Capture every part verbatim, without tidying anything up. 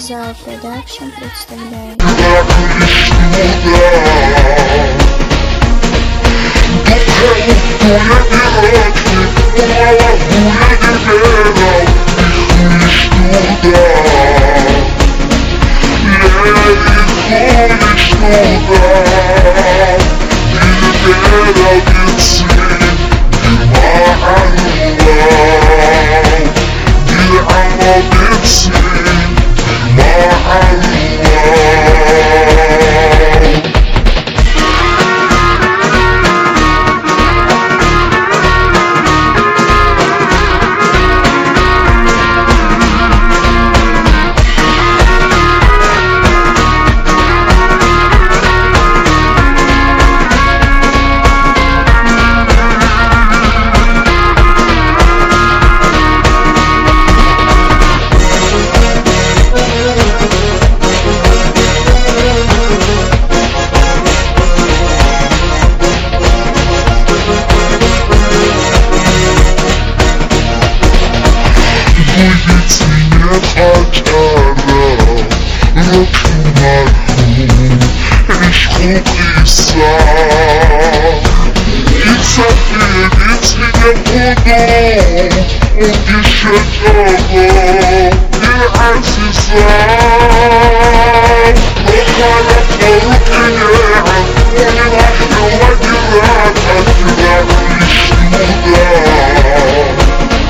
Зал Продакшн представляет. Будет меня хотела, руки марху, лишь хубиса. И заглянуть меня буду, удишать его, и азиза. Рухала поруки нега, поняла, что лагеря, как тебя лишь туда.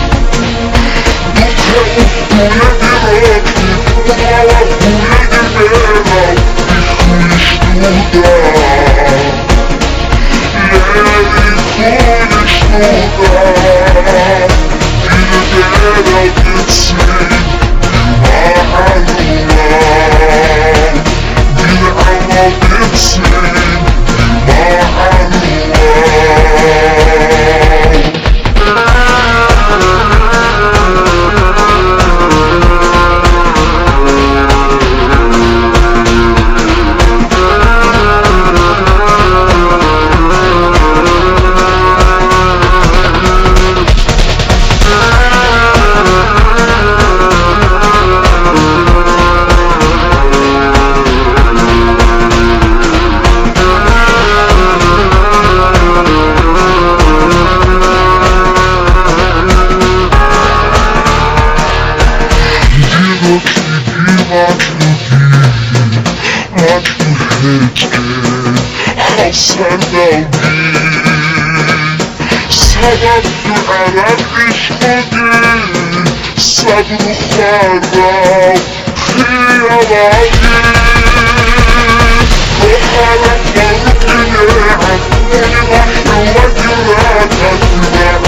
صبرت على عشقك صبر خراب خيالاتي وخلق فرق نعم ونضحي وجراتك